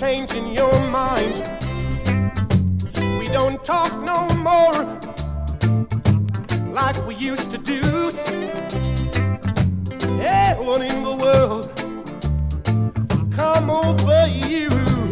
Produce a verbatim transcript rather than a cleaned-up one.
changing your mind. We don't talk no more like we used to do. Hey, what in the world come over you?